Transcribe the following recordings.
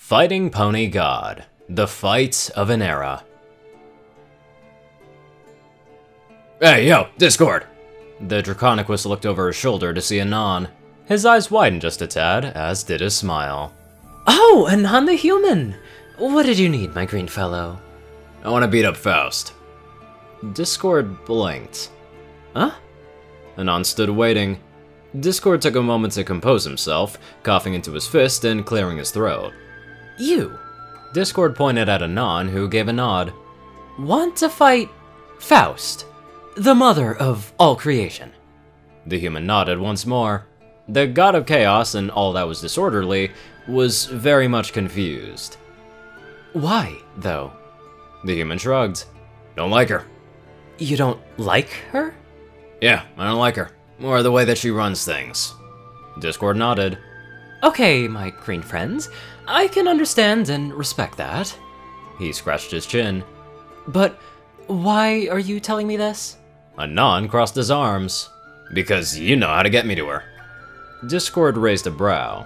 Fighting Pony God, the fight of an era. Hey, yo, Discord! The Draconicus looked over his shoulder to see Anon. His eyes widened just a tad, as did his smile. Oh, Anon the human! What did you need, my green fellow? I want to beat up Faust. Discord blinked. Huh? Anon stood waiting. Discord took a moment to compose himself, coughing into his fist and clearing his throat. You? Discord pointed at Anon, who gave a nod. Want to fight Faust, the mother of all creation? The human nodded once more. The god of chaos and all that was disorderly was very much confused. Why, though? The human shrugged. Don't like her. You don't like her? Yeah, I don't like her. Or the way that she runs things. Discord nodded. Okay, my green friends. I can understand and respect that. He scratched his chin. But why are you telling me this? Anon crossed his arms. Because you know how to get me to her. Discord raised a brow.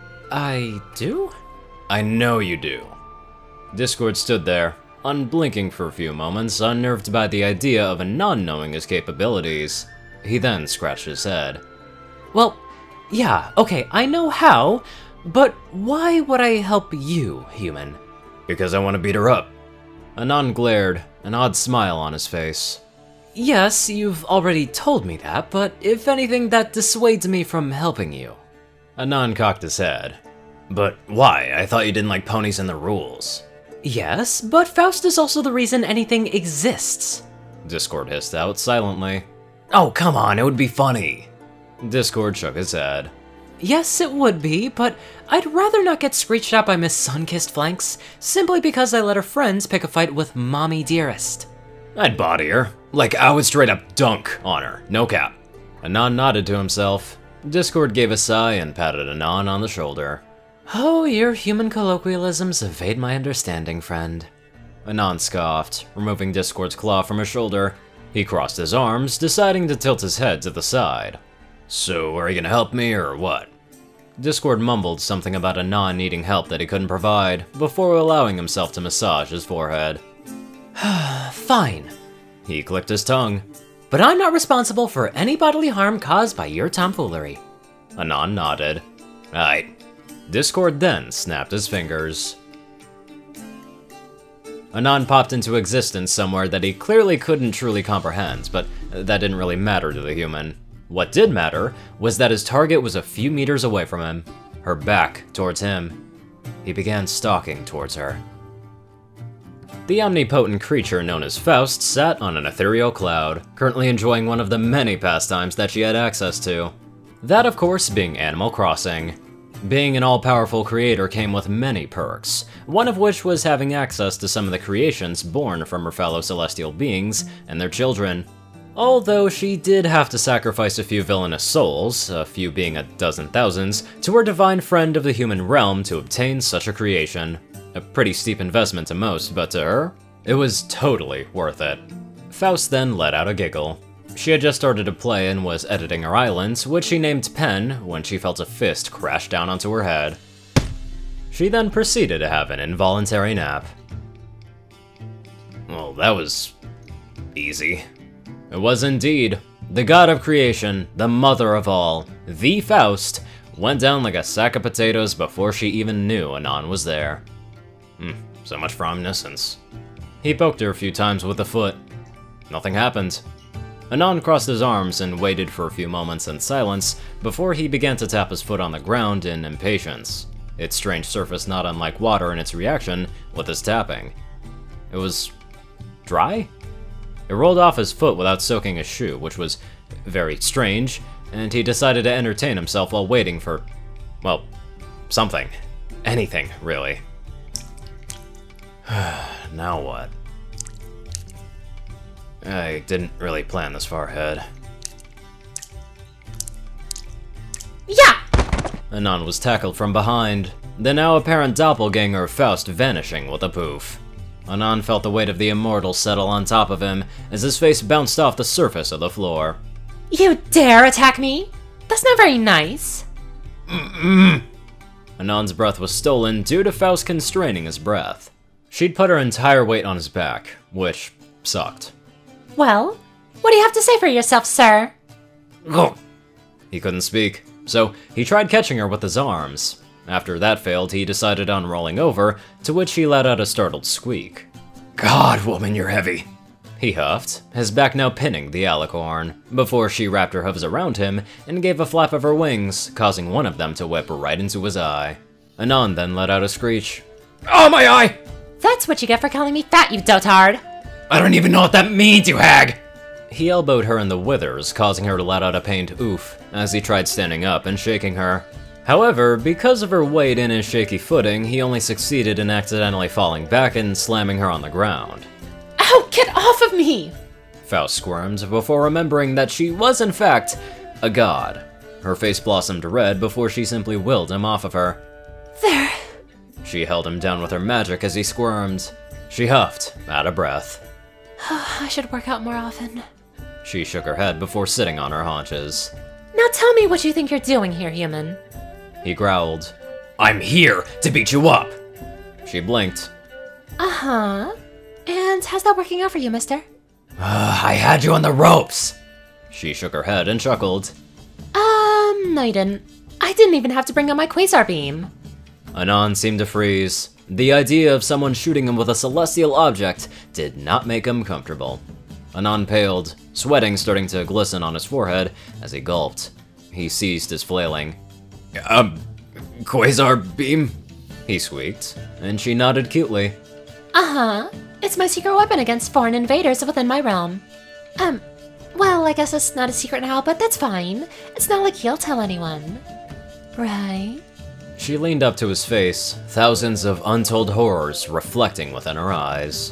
I do? I know you do. Discord stood there, unblinking for a few moments, unnerved by the idea of Anon knowing his capabilities. He then scratched his head. Well, yeah, okay, I know how, but why would I help you, human? Because I want to beat her up. Anon glared, an odd smile on his face. Yes, you've already told me that, but if anything, that dissuades me from helping you. Anon cocked his head. But why? I thought you didn't like ponies and the rules. Yes, but Faust is also the reason anything exists. Discord hissed out silently. Oh, come on, it would be funny. Discord shook his head. Yes, it would be, but I'd rather not get screeched at by Miss Sunkissed Flanks, simply because I let her friends pick a fight with Mommy Dearest. I'd body her. Like, I would straight up dunk on her, no cap. Anon nodded to himself. Discord gave a sigh and patted Anon on the shoulder. Oh, your human colloquialisms evade my understanding, friend. Anon scoffed, removing Discord's claw from his shoulder. He crossed his arms, deciding to tilt his head to the side. So, are you gonna help me, or what? Discord mumbled something about Anon needing help that he couldn't provide, before allowing himself to massage his forehead. Fine. He clicked his tongue. But I'm not responsible for any bodily harm caused by your tomfoolery. Anon nodded. Aight. Discord then snapped his fingers. Anon popped into existence somewhere that he clearly couldn't truly comprehend, but that didn't really matter to the human. What did matter was that his target was a few meters away from him, her back towards him. He began stalking towards her. The omnipotent creature known as Faust sat on an ethereal cloud, currently enjoying one of the many pastimes that she had access to. That, of course, being Animal Crossing. Being an all-powerful creator came with many perks, one of which was having access to some of the creations born from her fellow celestial beings and their children. Although she did have to sacrifice a few villainous souls, a few being a dozen thousands, to her divine friend of the human realm to obtain such a creation. A pretty steep investment to most, but to her, it was totally worth it. Faust then let out a giggle. She had just started to play and was editing her island, which she named Pen, when she felt a fist crash down onto her head. She then proceeded to have an involuntary nap. Well, that was easy. It was indeed. The god of creation, the mother of all, the Faust, went down like a sack of potatoes before she even knew Anon was there. So much for omniscience. He poked her a few times with a foot. Nothing happened. Anon crossed his arms and waited for a few moments in silence before he began to tap his foot on the ground in impatience, its strange surface not unlike water in its reaction with his tapping. It was dry? It rolled off his foot without soaking his shoe, which was very strange, and he decided to entertain himself while waiting for, well, something. Anything, really. Now what? I didn't really plan this far ahead. Yeah! Anon was tackled from behind, the now apparent doppelganger Faust vanishing with a poof. Anon felt the weight of the immortal settle on top of him as his face bounced off the surface of the floor. You dare attack me? That's not very nice. Anon's breath was stolen due to Faust constraining his breath. She'd put her entire weight on his back, which sucked. Well, what do you have to say for yourself, sir? He couldn't speak, so he tried catching her with his arms. After that failed, he decided on rolling over, to which he let out a startled squeak. "God, woman, you're heavy," he huffed, his back now pinning the alicorn, before she wrapped her hooves around him and gave a flap of her wings, causing one of them to whip right into his eye. Anon then let out a screech. "Oh, my eye!" That's what you get for calling me fat, you dotard. "I don't even know what that means, you hag!" He elbowed her in the withers, causing her to let out a pained oof, as he tried standing up and shaking her. However, because of her weight and his shaky footing, he only succeeded in accidentally falling back and slamming her on the ground. Ow, get off of me! Faust squirmed before remembering that she was in fact a god. Her face blossomed red before she simply willed him off of her. There. She held him down with her magic as he squirmed. She huffed, out of breath. I should work out more often. She shook her head before sitting on her haunches. Now tell me what you think you're doing here, human. He growled. "I'm here to beat you up!" She blinked. Uh-huh. And how's that working out for you, mister? I had you on the ropes! She shook her head and chuckled. No you didn't. I didn't even have to bring out my quasar beam. Anon seemed to freeze. The idea of someone shooting him with a celestial object did not make him comfortable. Anon paled, sweating starting to glisten on his forehead as he gulped. He ceased his flailing. Quasar beam? He squeaked, and she nodded cutely. Uh-huh. It's my secret weapon against foreign invaders within my realm. Well, I guess it's not a secret now, but that's fine. It's not like you'll tell anyone. Right? She leaned up to his face, thousands of untold horrors reflecting within her eyes.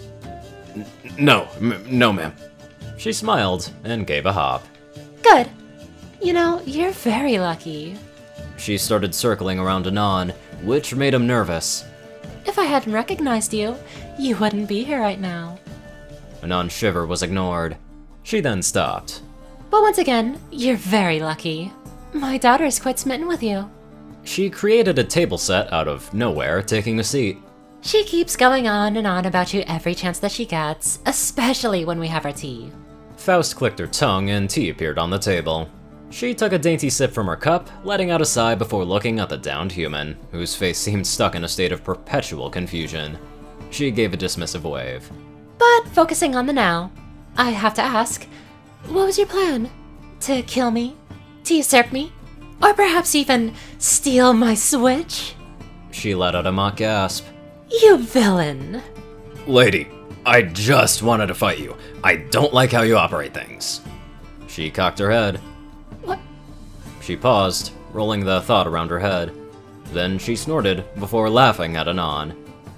No, ma'am. She smiled and gave a hop. Good. You know, you're very lucky. She started circling around Anon, which made him nervous. If I hadn't recognized you, you wouldn't be here right now. Anon's shiver was ignored. She then stopped. But once again, you're very lucky. My daughter's quite smitten with you. She created a table set out of nowhere, taking a seat. She keeps going on and on about you every chance that she gets, especially when we have our tea. Faust clicked her tongue and tea appeared on the table. She took a dainty sip from her cup, letting out a sigh before looking at the downed human, whose face seemed stuck in a state of perpetual confusion. She gave a dismissive wave. But focusing on the now, I have to ask, what was your plan? To kill me? To usurp me? Or perhaps even steal my switch? She let out a mock gasp. You villain! Lady, I just wanted to fight you. I don't like how you operate things. She cocked her head. What? She paused, rolling the thought around her head. Then she snorted before laughing at Anon.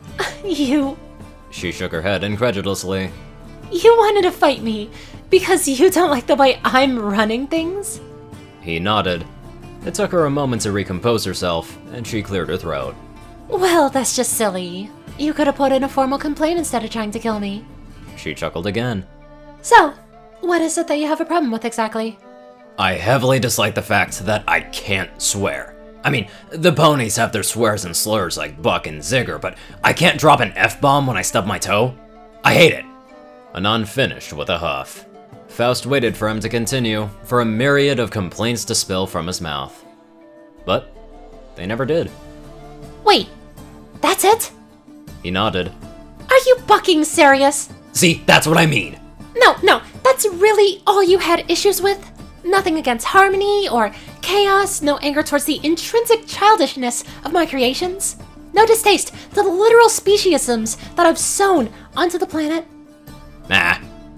You She shook her head incredulously. wanted to fight me because you don't like the way I'm running things? He nodded. It took her a moment to recompose herself, and she cleared her throat. Well, that's just silly. You could have put in a formal complaint instead of trying to kill me. She chuckled again. So, what is it that you have a problem with exactly? I heavily dislike the fact that I can't swear. I mean, the ponies have their swears and slurs like Buck and Zigger, but I can't drop an F-bomb when I stub my toe. I hate it. Anon finished with a huff. Faust waited for him to continue, for a myriad of complaints to spill from his mouth. But they never did. Wait, that's it? He nodded. Are you fucking serious? See, that's what I mean. No, that's really all you had issues with? Nothing against harmony or chaos, no anger towards the intrinsic childishness of my creations? No distaste to the literal speciesisms that I've sown onto the planet? Nah.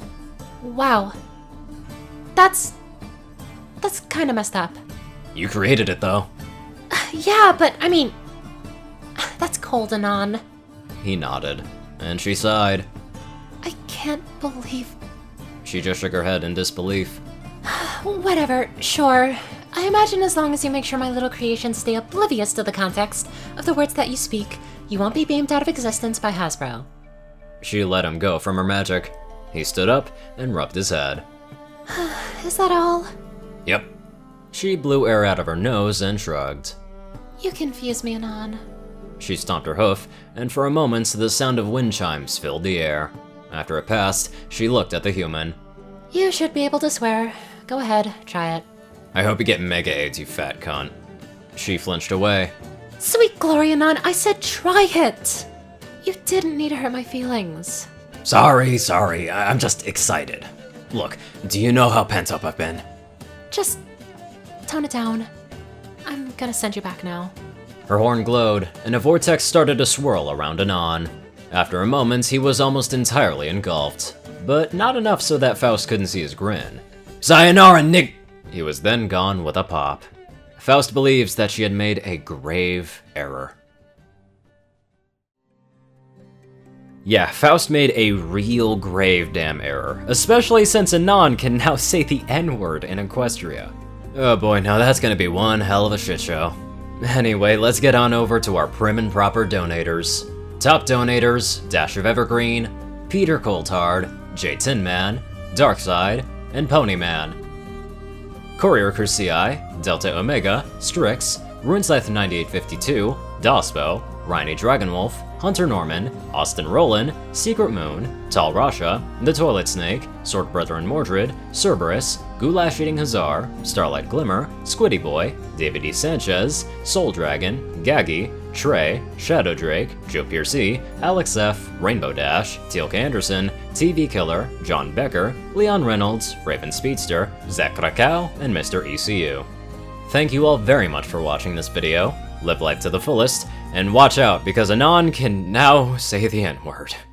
Wow. That's kinda messed up. You created it, though. Yeah, but I mean, that's cold, Anon. He nodded, and she sighed. I can't believe... She just shook her head in disbelief. Whatever, sure. I imagine as long as you make sure my little creations stay oblivious to the context of the words that you speak, you won't be beamed out of existence by Hasbro. She let him go from her magic. He stood up and rubbed his head. Is that all? Yep. She blew air out of her nose and shrugged. You confuse me, Anon. She stomped her hoof, and for a moment the sound of wind chimes filled the air. After it passed, she looked at the human. You should be able to swear. Go ahead, try it. I hope you get mega AIDS, you fat cunt. She flinched away. Sweet glory, Anon, I said try it! You didn't need to hurt my feelings. Sorry, I'm just excited. Look, do you know how pent up I've been? Just tone it down. I'm gonna send you back now. Her horn glowed, and a vortex started to swirl around Anon. After a moment, he was almost entirely engulfed, but not enough so that Faust couldn't see his grin. Sayonara, Nick! He was then gone with a pop. Faust believes that she had made a grave error. Yeah, Faust made a real grave damn error, especially since Anon can now say the N-word in Equestria. Oh boy, now that's gonna be one hell of a shit show. Anyway, let's get on over to our prim and proper donators. Top donators, Dash of Evergreen, Peter Coulthard, J Tin Man, Darkside, and Ponyman. Courier Crucii, Delta Omega, Strix, RuneScythe9852, Dospo, Rhiny Dragonwolf, Hunter Norman, Austin Roland, Secret Moon, Tal Rasha, The Toilet Snake, Sword Brethren Mordred, Cerberus, Goulash Eating Hazar, Starlight Glimmer, Squiddy Boy, David E. Sanchez, Soul Dragon, Gaggy, Trey, Shadow Drake, Joe Piercy, Alex F., Rainbow Dash, Teal'c Anderson, TV Killer, John Becker, Leon Reynolds, Raven Speedster, Zach Krakau, and Mr. ECU. Thank you all very much for watching this video. Live life to the fullest, and watch out because Anon can now say the N-word.